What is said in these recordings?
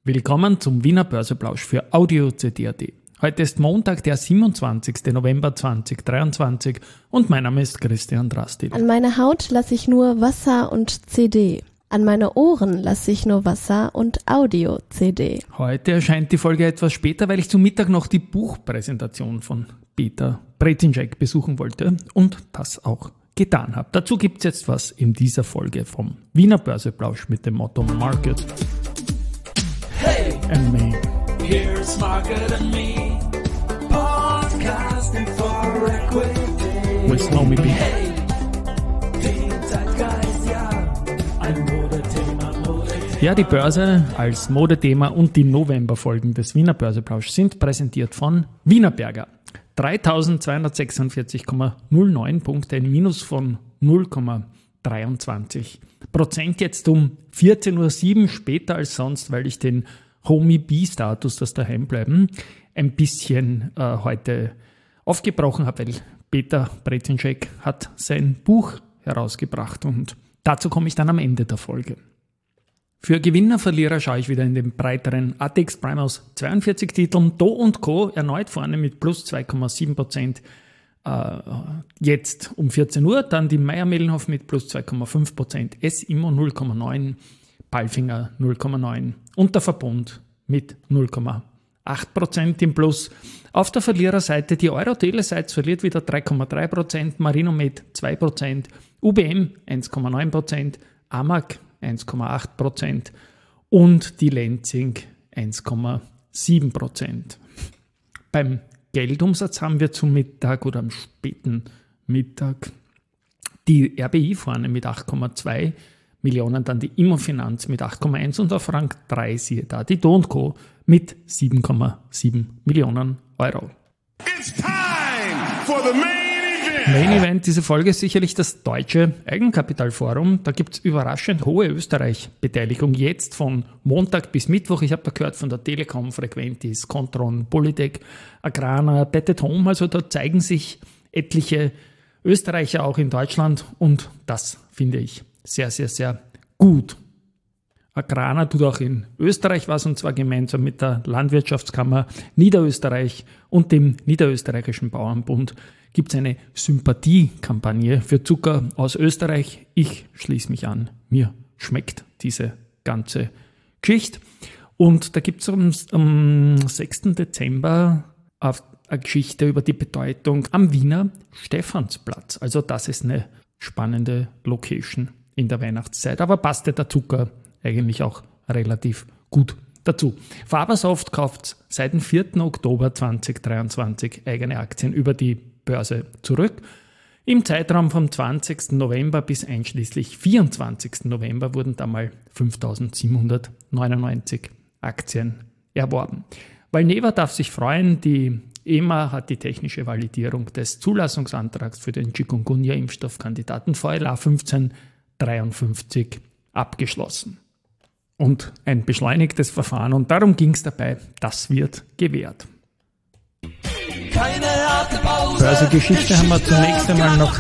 Willkommen zum Wiener Börseplausch für Audio CD.at. Heute ist Montag, der 27. November 2023 und mein Name ist Christian Drastil. An meine Haut lasse ich nur Wasser und CD. An meine Ohren lasse ich nur Wasser und Audio-CD. Heute erscheint die Folge etwas später, weil ich zum Mittag noch die Buchpräsentation von Peter Brezinschek besuchen wollte und das auch getan habe. Dazu gibt es jetzt was in dieser Folge vom Wiener Börseplausch mit dem Motto Market and Me. Here's Market and Me, podcasting for equity. With Naomi B. Hey, den Zeitgeist, ja, ein Modethema. Ja, die Börse als Modethema und die Novemberfolgen des Wiener Börseplausch sind präsentiert von Wienerberger. 3.246,09 Punkte, ein Minus von 0,23%. Jetzt um 14.07 Uhr später als sonst, weil ich den Homie-B-Status, das Daheimbleiben, ein bisschen heute aufgebrochen habe, weil Peter Brezinschek hat sein Buch herausgebracht und dazu komme ich dann am Ende der Folge. Für Gewinner, Verlierer schaue ich wieder in den breiteren ATX Prime aus 42 Titeln. Do & Co. erneut vorne mit plus 2,7%. Jetzt um 14 Uhr, dann die Mayr-Melnhof mit plus 2,5%, S-Immo 0,9%, Palfinger 0,9% und der Verbund mit 0,8% im Plus. Auf der Verliererseite die Euro-Telesites verliert wieder 3,3%, Marinomed 2%, UBM 1,9%, AMAG 1,8% und die Lenzing 1,7%. Beim Geldumsatz haben wir zum Mittag oder am späten Mittag die RBI vorne mit 8,2 Millionen, dann die Immofinanz mit 8,1 und auf Rang 3 siehe da die Do & Co. mit 7,7 Millionen Euro. It's time for the main event. Main Event dieser Folge ist sicherlich das Deutsche Eigenkapitalforum. Da gibt es überraschend hohe Österreich-Beteiligung jetzt von Montag bis Mittwoch. Ich habe da gehört von der Telekom, Frequentis, Kontron, Polytech, Agrana, Bet @ Home. Also da zeigen sich etliche Österreicher auch in Deutschland und das finde ich sehr, sehr, sehr gut. Agrana tut auch in Österreich was und zwar gemeinsam mit der Landwirtschaftskammer Niederösterreich und dem Niederösterreichischen Bauernbund gibt es eine Sympathiekampagne für Zucker aus Österreich. Ich schließe mich an. Mir schmeckt diese ganze Geschichte. Und da gibt es am 6. Dezember eine Geschichte über die Bedeutung am Wiener Stephansplatz. Also das ist eine spannende Location in der Weihnachtszeit. Aber passt ja der Zucker eigentlich auch relativ gut dazu. Fabersoft kauft seit dem 4. Oktober 2023 eigene Aktien über die Börse zurück. Im Zeitraum vom 20. November bis einschließlich 24. November wurden da mal 5.799 Aktien erworben. Valneva darf sich freuen, die EMA hat die technische Validierung des Zulassungsantrags für den Chikungunya-Impfstoffkandidaten VLA 1553 abgeschlossen. Und ein beschleunigtes Verfahren und darum ging es dabei, das wird gewährt. Keine harte Pause. Börsegeschichte haben wir zunächst einmal noch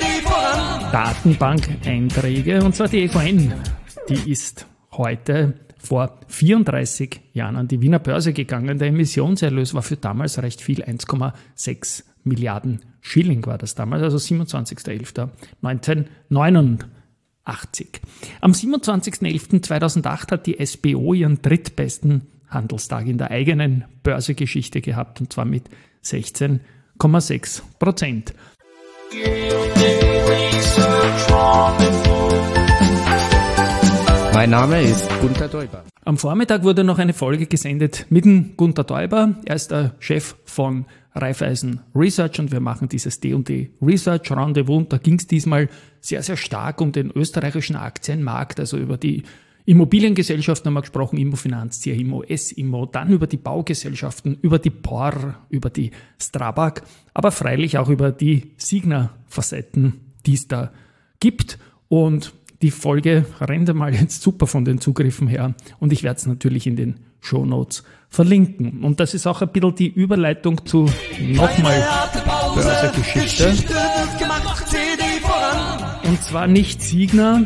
Datenbank-Einträge und zwar die EVN. Die ist heute vor 34 Jahren an die Wiener Börse gegangen. Der Emissionserlös war für damals recht viel, 1,6 Milliarden Schilling war das damals, also 27.11.1989. Am 27.11.2008 hat die SBO ihren drittbesten Handelstag in der eigenen Börsegeschichte gehabt und zwar mit 16,6%. Mein Name ist Gunter Däuber. Am Vormittag wurde noch eine Folge gesendet mit dem Gunter Däuber. Er ist der Chef von Raiffeisen Research und wir machen dieses D&D Research Rendezvous und da ging es diesmal sehr, sehr stark um den österreichischen Aktienmarkt, also über die Immobiliengesellschaften haben wir gesprochen, Immofinanz, CIMO, S-Immo, dann über die Baugesellschaften, über die POR, über die Strabag, aber freilich auch über die Signa-Facetten, die es da gibt. Und die Folge rennt einmal jetzt super von den Zugriffen her und ich werde es natürlich in den Shownotes verlinken. Und das ist auch ein bisschen die Überleitung zu nochmal Börsegeschichte. Und zwar nicht Signa,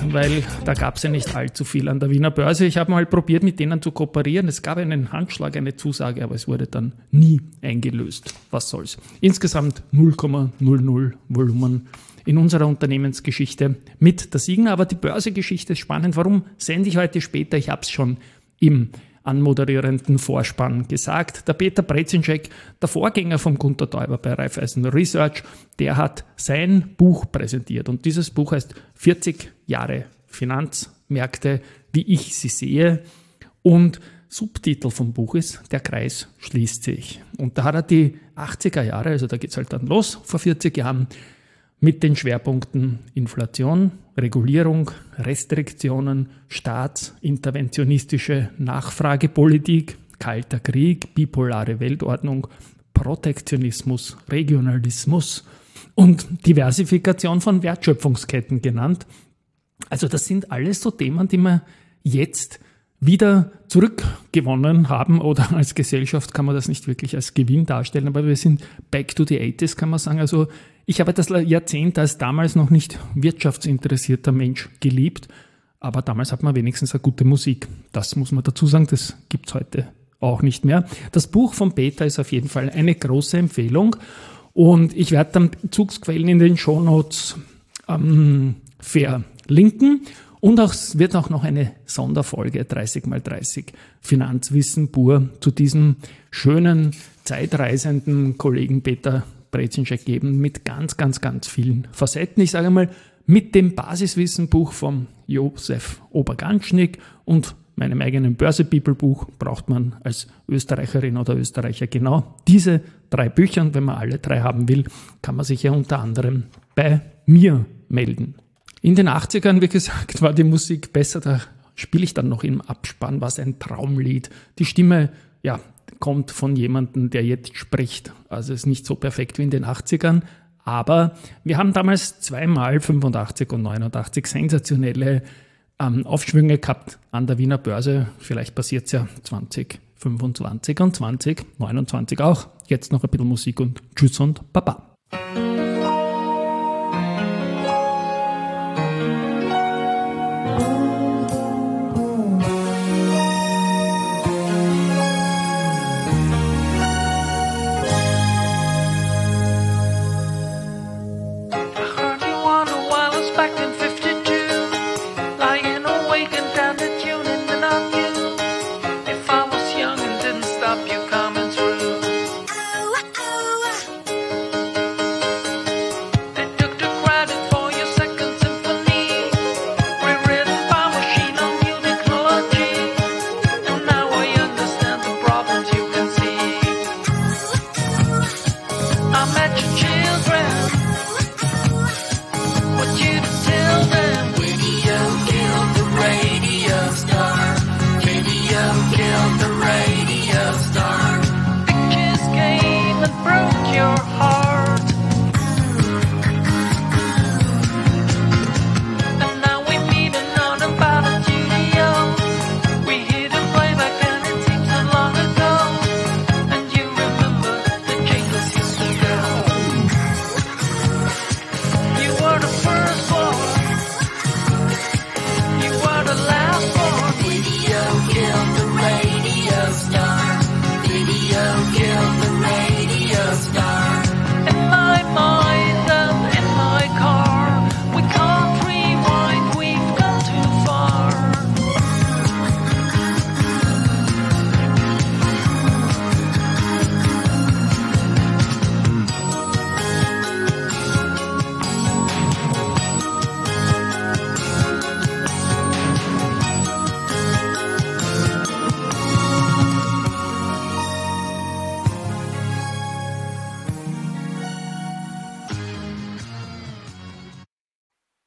weil da gab es ja nicht allzu viel an der Wiener Börse. Ich habe mal probiert, mit denen zu kooperieren. Es gab einen Handschlag, eine Zusage, aber es wurde dann nie eingelöst. Was soll's? Insgesamt 0,00 Volumen in unserer Unternehmensgeschichte mit der Signa. Aber die Börsegeschichte ist spannend. Warum sende ich heute später? Ich habe es schon im anmoderierenden Vorspann gesagt. Der Peter Brezinschek, der Vorgänger von Gunter Teuber bei Raiffeisen Research, der hat sein Buch präsentiert. Und dieses Buch heißt 40 Jahre Finanzmärkte, wie ich sie sehe. Und Subtitel vom Buch ist Der Kreis schließt sich. Und da hat er die 80er Jahre, also da geht es halt dann los, vor 40 Jahren, mit den Schwerpunkten Inflation, Regulierung, Restriktionen, staatsinterventionistische Nachfragepolitik, Kalter Krieg, bipolare Weltordnung, Protektionismus, Regionalismus und Diversifikation von Wertschöpfungsketten genannt. Also das sind alles so Themen, die wir jetzt wieder zurückgewonnen haben, oder als Gesellschaft kann man das nicht wirklich als Gewinn darstellen, aber wir sind back to the 80s, kann man sagen. Also ich habe das Jahrzehnt als damals noch nicht wirtschaftsinteressierter Mensch geliebt, aber damals hat man wenigstens eine gute Musik. Das muss man dazu sagen, das gibt es heute auch nicht mehr. Das Buch von Peter ist auf jeden Fall eine große Empfehlung und ich werde dann Bezugsquellen in den Shownotes verlinken. Und es wird auch noch eine Sonderfolge 30x30 Finanzwissen pur zu diesem schönen, zeitreisenden Kollegen Peter Brezinschek geben mit ganz, ganz, ganz vielen Facetten. Ich sage mal, mit dem Basiswissenbuch von Josef Oberganschnick und meinem eigenen Börse-People-Buch braucht man als Österreicherin oder Österreicher genau diese 3 Bücher. Und wenn man alle 3 haben will, kann man sich ja unter anderem bei mir melden. In den 80ern, wie gesagt, war die Musik besser. Da spiele ich dann noch im Abspann, was ein Traumlied. Die Stimme, ja, kommt von jemandem, der jetzt spricht. Also ist nicht so perfekt wie in den 80ern. Aber wir haben damals zweimal 85 und 89 sensationelle Aufschwünge gehabt an der Wiener Börse. Vielleicht passiert es ja 2025 und 2029 auch. Jetzt noch ein bisschen Musik und Tschüss und Baba.